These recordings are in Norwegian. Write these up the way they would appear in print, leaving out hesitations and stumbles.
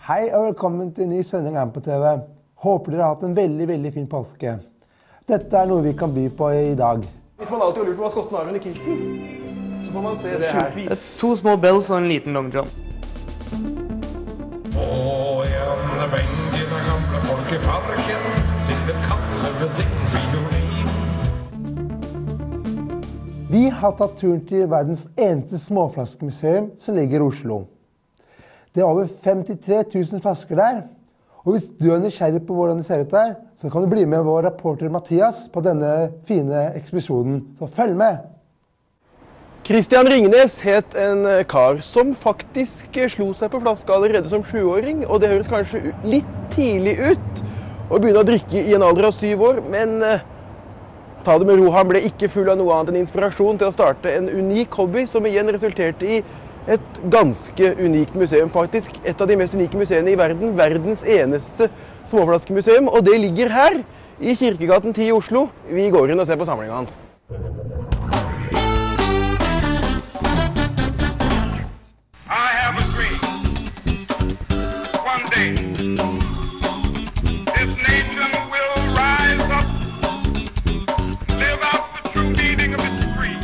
Hei og velkommen til en ny sending her på TV. Håper dere har hatt en veldig fin påske. Dette noe vi kan by på i dag. Hvis man alltid har lurt på hva skotten har under kilten, så får man se det her. To små bells og en liten long john. Gjerne benken av gamle folk i parken, sitter Kalle ved sin fiolin. Vi har tatt turen til verdens eneste småflaskemuseum som ligger i Oslo. Det over 53 000 flasker der, og hvis du nysgjerrig på hvordan det ser ut der, så kan du bli med vår rapporter Mathias på denne fine ekspedisjonen, så følg med! Christian Ringnes het en kar som faktisk slo seg på flaske allerede som 7-åring, og det høres kanskje litt tidlig ut å begynne å drikke i en alder av 7 år, men ta det med ro, han ble ikke full av noe annet enn inspirasjon til å starte en unik hobby som igjen resulterte i et ganske unikt museum, faktisk et av de mest unike museene i verden, verdens eneste småflaskemuseum, og det ligger her i Kirkegaten 10 i Oslo. Vi går inn og ser på samlingen hans. I have a dream. One day, this nation will rise up, live out the true meaning of its creed.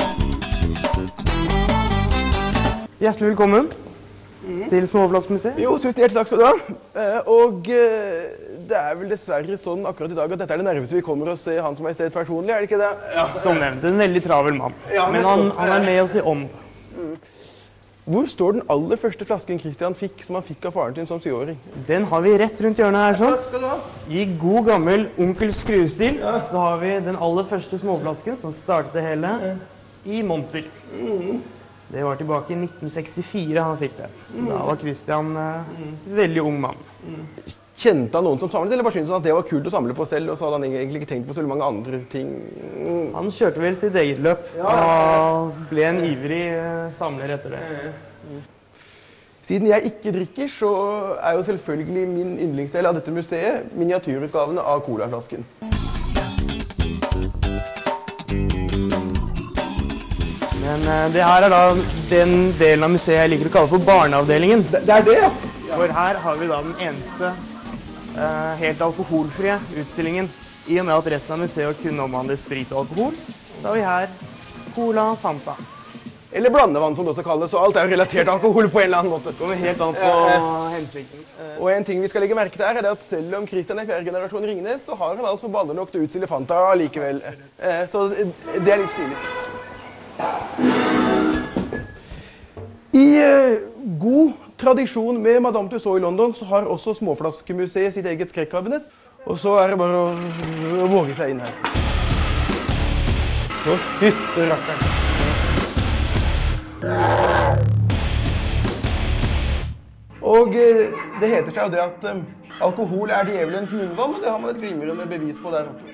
Hjertelig velkommen til Småflaskemuseet. Jo, tusen hjertelig takk skal du ha. Og det vel dessverre sånn akkurat i dag at dette det nærmeste vi kommer å se Hans Majestet personlig, det ikke det? Ja. Som nevnt, en veldig travel mann. Ja, men han med oss i ånd. Hvor står den aller første flasken Christian fikk, som han fikk av faren sin som 7-åring? Den har vi rett rundt hjørnet her sånn. Takk skal du ha. I god gammel onkel Skruestil så har vi den aller første småflasken som startet det hele i monter. Det var tilbake i 1964 han fikk det. Så da var Christian veldig ung mann. Kjente han noen som samlet, eller bare syntes han at det var kult å samle på selv, og så hadde han egentlig ikke tenkt på så mange andre ting? Han kjørte vel sitt eget løp, og ble en ivrig samler etter det. Siden jeg ikke drikker, så jo selvfølgelig min yndlingsdel av dette museet miniatyrutgavene av colaflasken. Men det her da den delen av museet jeg liker å kalle for barneavdelingen. Det det, ja? For her har vi da den eneste helt alkoholfrie utstillingen. I og med at resten av museet kunne omhandle sprit og alkohol, så har vi her Cola Fanta. Eller blandevann som det også kalles, og alt jo relatert til alkohol på en eller annen måte. Det kommer helt an på hensikten. Og en ting vi skal legge merke til her, det at selv om Christian 4. generasjon Ringnes, så har han altså baller nok til å utstille Fanta likevel. Så det litt stilig. I god tradisjon med Madame Tussauds i London så har også Småflaskemuseet sitt eget skrekkabinett. Og så det bare å våge seg inn her. Å fytte rakkeren. Og det heter seg jo det at alkohol djevelens munnvann, og det har man et glimrende bevis på der oppe.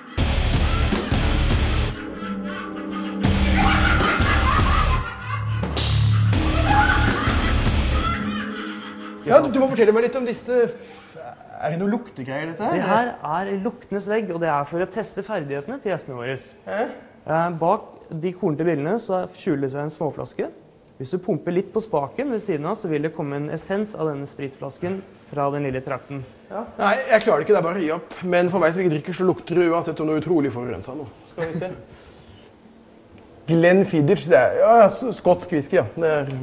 Ja, du må fortelle meg litt om disse. Det noe luktegreier dette her? Det her luktenes vegg, og det for å teste ferdighetene til gjestene våre. Bak de kornete billene så skjuler det seg en småflaske. Hvis du pumper litt på spaken ved siden av, så vil det komme en essens av denne spritflasken fra den lille trakten. Ja. Nei, jeg klarer det ikke, det bare å gi opp. Men for meg som ikke drikker, så lukter det uansett som noe utrolig forurenset nå. Skal vi se. Glenfiddich, ja, skotsk whisky, ja.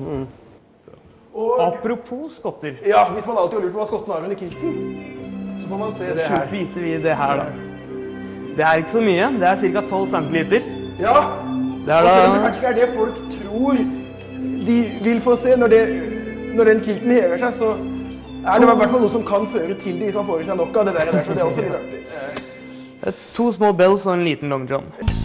Apropos skotter. Ja, hvis man alltid har lurt på hva skotten har under kilten, så får man se det her. Så viser vi det her da. Det ikke så mye, det ca. 12 centiliter. Ja, og selv om det kanskje ikke det folk tror de vil få se når den kilten hever seg, så det i hvert fall noe som kan føre til de som får i seg nok av det der, så det også litt artig. To små bells og en liten long john.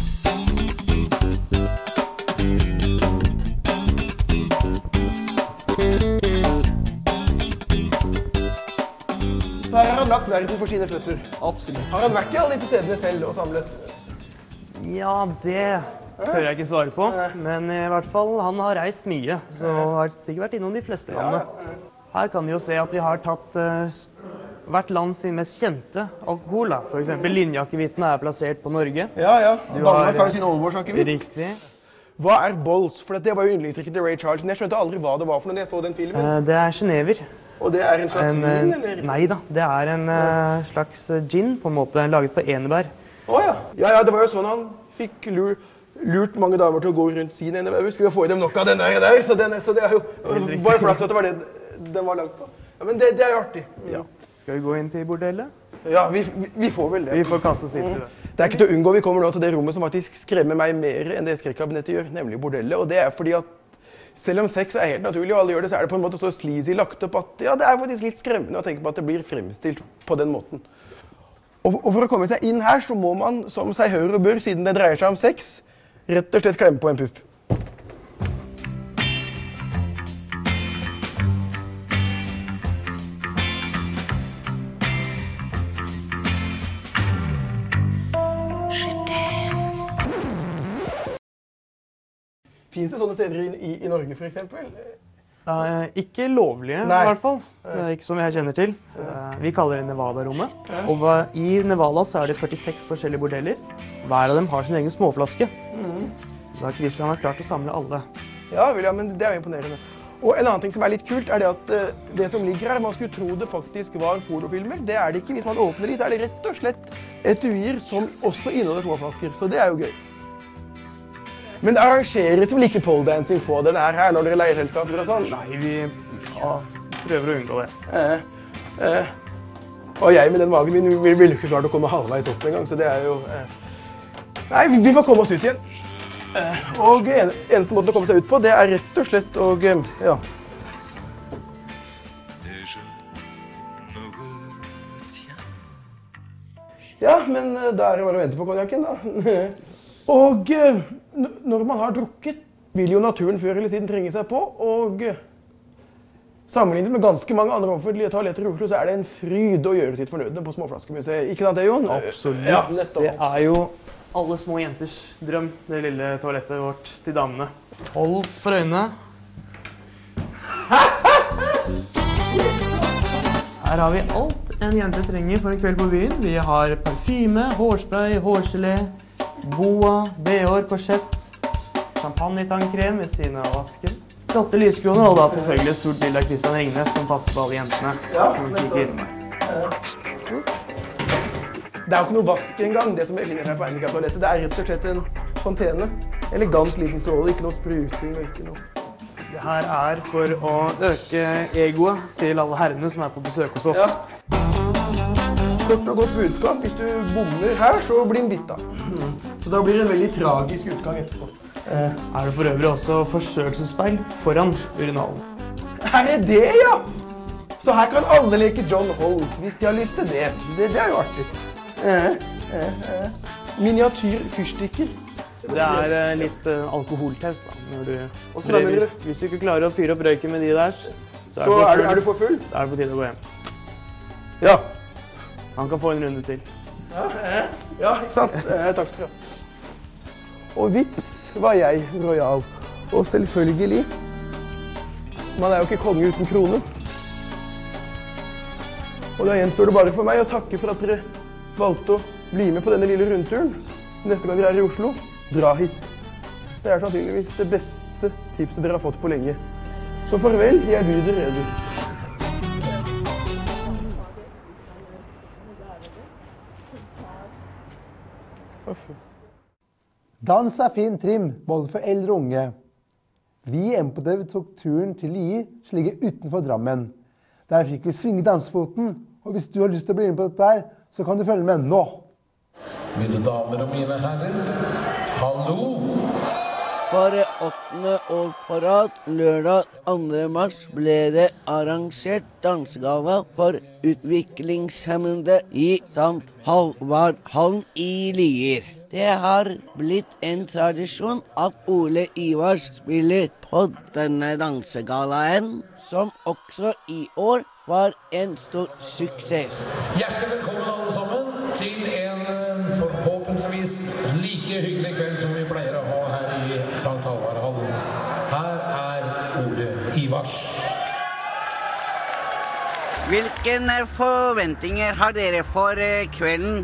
Så her har han lagt verden for sine føtter. Absolutt. Har han vært i alle disse stedene selv og samlet? Ja, det tør jeg ikke svare på, men i hvert fall han har reist mye, så har sikkert vært innom de fleste landene. Her kan vi jo se at vi har tatt hvert land sin mest kjente alkohol. For eksempel linjeakevitten plassert på Norge. Ja. Danmark har jo sin Aalborg-akevitt. Riktig. Hva Bolls? For det var jo yndlingsdrikken til Ray Charles, men jeg skjønte aldri hva det var for når jeg så den filmen. Det Genever. Og det er en slags vin, eller? Nei da, det er en slags gin, på en måte, laget på enebær. Åja, ja, det var jo sånn han fikk lurt mange damer til å gå rundt sin enebær. Vi skulle jo få i dem nok av den der, så det er jo bare flaks at det var det den var laget på. Ja, men det er jo artig. Ja. Skal vi gå inn til bordellet? Ja, vi får vel det. Vi får kaste oss inn til det. Det er ikke til å unngå, vi kommer nå til det rommet som faktisk skremmer meg mer enn det skrekkabinettet gjør, nemlig bordellet. Og det er fordi at selv om sex er helt naturlig, og alle gjør det, så er det på en måte så sleazy lagt opp at ja, det er faktisk litt skremmende å tenke på at det blir fremstilt på den måten. Og for å komme seg inn her, så må man, som seg hør og bør, siden det dreier seg om sex, rett og slett klemme på en pupp. Finnes det sånne steder i Norge, for eksempel? Ikke lovlige, i hvert fall. Ikke som jeg kjenner til. Vi kaller det Nevada-rommet. Og i Nevada så er det 46 forskjellige bordeller. Hver av dem har sin egen småflaske. Da har Christian klart å samle alle. Ja, men det er jo imponerende. Og en annen ting som er litt kult, er det at det som ligger her, man skulle tro det faktisk var pornofilmer. Det er det ikke. Hvis man åpner de, så er det rett og slett etuier som også inneholder småflasker. Så det er jo gøy. Men det arrangeres vel ikke poledancing på denne her når dere leier selskaper og sånn? Nei, vi prøver å unngå det. Og jeg med den magen min vil ikke klart å komme halvveis opp en gang, så det er jo... Nei, vi får komme oss ut igjen. Og eneste måten å komme seg ut på, det er rett og slett å... Ja. Ja, men da er det bare å vente på konjakken, da. Og når man har drukket, vil jo naturen før eller siden trenge seg på, og sammenlignet med ganske mange andre offentlige toaletter i Oslo, så er det en fryd å gjøre sitt fornødne på Småflaskemuseet. Ikke sant det, Jon? Absolutt. Ja, det er jo alle små jenters drøm, det lille toalettet vårt til damene. Hold for øynene. Her har vi alt en jente trenger for en kveld på byen. Vi har parfyme, hårspray, hårgelé, boa, BH, korsett, champagne-tannkrem ved siden av vasken. Flotte lyskroner, og da selvfølgelig et stort bilde av Christian Ringnes som passer på alle jentene. Ja, det er jo ikke noe vask engang, det som jeg finner her på handicap-toalettet. Det er rett og slett en fontene. Elegant liten stråle, ikke noe spruting og ikke noe. Det her er for å øke egoet til alle herrene som er på besøk hos oss. Ja. Kort og godt budskap. Hvis du bommer her, så blir den bitt av. Så da blir det en veldig tragisk utgang etterpå. Er det for øvrig også forsøkelsesspeil foran urinalen? Her er det, ja! Så her kan alle leke John Holmes, hvis de har lyst til det. Det er jo artig. Miniatyrfyrstikker. Det er litt alkoholtest, da. Når du, hvis du ikke klarer å fyre opp røyken med de der, så er du for full? Da er det på tide å gå hjem. Ja. Han kan få en runde til. Ja, ikke sant? Takk skal du ha. Og vips var jeg royal. Og selvfølgelig, man er jo ikke konge uten krone. Og da gjenstår det bare for meg å takke for at dere valgte å bli med på denne lille rundturen. Neste gang dere er i Oslo, dra hit. Det er sannsynligvis det beste tipset dere har fått på lenge. Så farvel, jeg byr dere reder. Dans er fin trim, både for eldre og unge. Vi i MPDV tok turen til Lier, som ligger utenfor Drammen. Der fikk vi svinge dansefoten, og hvis du har lyst til å bli med på dette her, så kan du følge med nå. Mine damer og mine herrer, hallo! For 8. år på rad, lørdag 2. mars, ble det arrangert dansegala for utviklingshemmede i St. Halvardhallen i Lier. Det har blitt en tradisjon at Ole Ivars spiller på denne dansegalaen, som også i år var en stor suksess. Hjertelig velkommen alle sammen til en forhåpentligvis like hyggelig kveld som vi pleier å ha her i St. Halvardhallen. Her er Ole Ivars. Hvilke forventninger har dere for kvelden?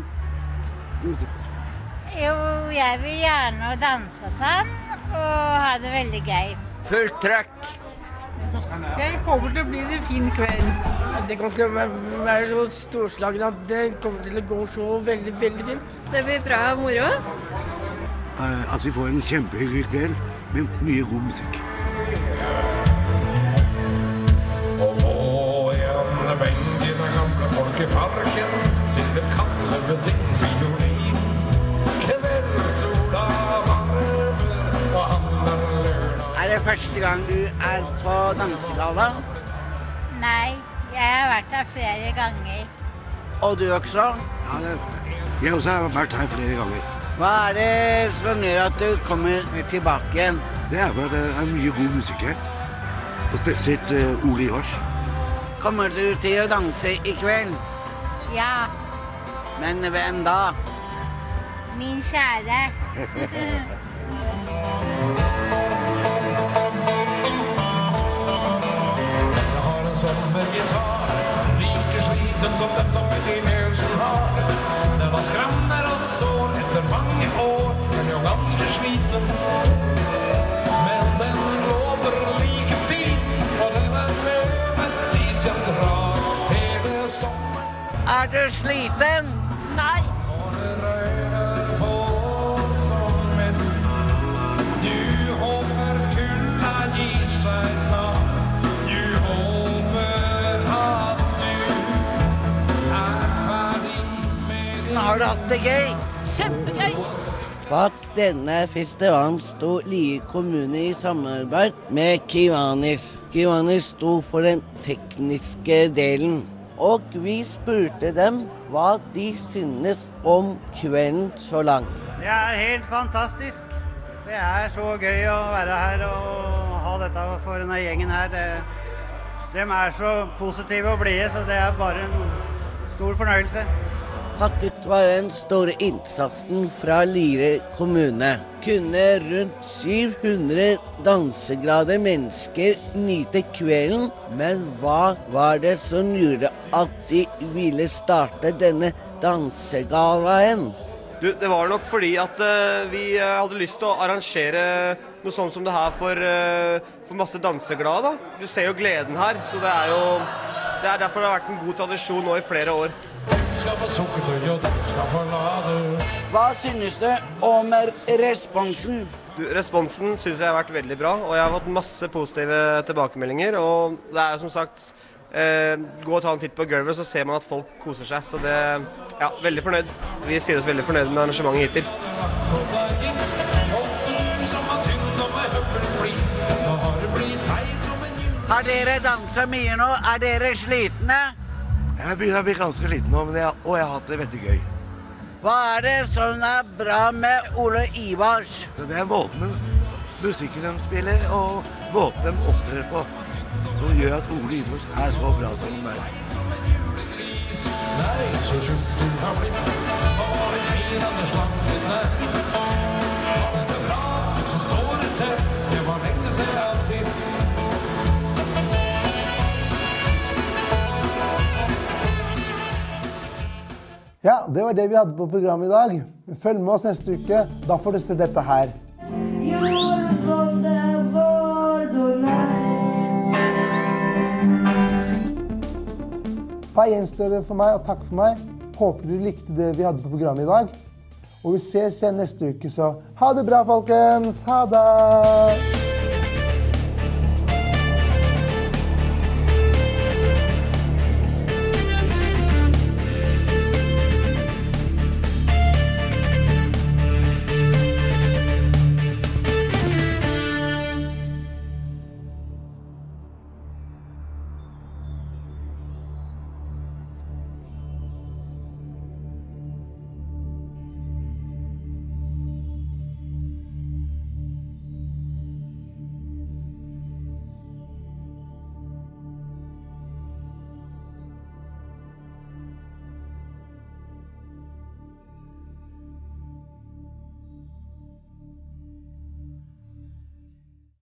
Jo, jeg vil gjerne danse sånn, og ha det veldig gøy. Fullt trøkk. Jeg kommer til å bli en fin kveld. Det kommer til å være så storslagen at det kommer til å gå så veldig, veldig fint. Det blir bra moro. At vi får en kjempehyggelig kveld med mye god musikk. Og på en benk i den gamle folkeparken sitter Kalle med sin fiolin. Kveldssola varmer, og han lørdag. Er det første gang du er på dansegalla? Nei, jeg har vært her flere ganger. Og du også? Ja, jeg også har vært her flere ganger. Hva er det som gjør at du kommer tilbake igjen? Det for at det er mye god musikk her. Og spesielt Ole Ivars. Kommer du til å danse i kveld? Ja, Men hvem da? min kjære. Jeg har en sommergitar, like sliten som den som Willy Nelson har. Den har skrammer og sår etter mange år, den er jo ganske sliten. Men den låter like fin, og den er med dit jeg drar hele sommeren. Er du sliten? Nei. Og det røyner på som mest. Du håper kulda gir seg snart. Du håper at du er ferdig med det. Har du hatt det gøy? Kjempegøy. Bak denne festivalen sto Lier kommune i samarbeid med Kiwanis. Kiwanis sto for den tekniske delen. Og vi spurte dem hva de synes om kvelden så langt. Det er helt fantastisk. Det er så gøy å være her og ha dette for denne gjengen her. De er så positive og blide, så det er bare en stor fornøyelse. Takket være den store innsatsen fra Lier kommune kunne rundt 700 danseglade mennesker nyte kvelden. Men hva var det som gjorde at de ville starte denne dansegalaen? Det var nok fordi at vi hadde lyst til å arrangere noe sånt som det her for masse danseglade. Du ser jo gleden her, så det er derfor det har vært en god tradisjon nå i flere år. Du skal få sukkertøy, og du skal få lade. Hva synes du om responsen? Responsen synes jeg har vært veldig bra, og jeg har fått masse positive tilbakemeldinger. Og det er jo som sagt, gå og ta en titt på gulvet, så ser man at folk koser seg. Så det, ja, veldig fornøyd. Vi sier oss veldig fornøyd med arrangementet hittil. Har dere danset mye nå? Er dere slitne? Jeg begynner å bli ganske liten nå, og jeg har hatt det veldig gøy. Hva er det som er bra med Ole Ivars? Så det er måten musikken de spiller, og måten de opptrer på, som gjør at Ole Ivars er så bra som de er. Nei, så tjukk du har blitt, og var en fin Anders Langene. Var det bra, så står det til, det var lenge siden sist. Ja, det var det vi hadde på programmet i dag. Følg med oss neste uke, da får du se dette her. Da gjenstår det for meg å takke for meg. Håper du likte det vi hadde på programmet i dag. Og vi ses igjen neste uke, så ha det bra, folkens! Ha det!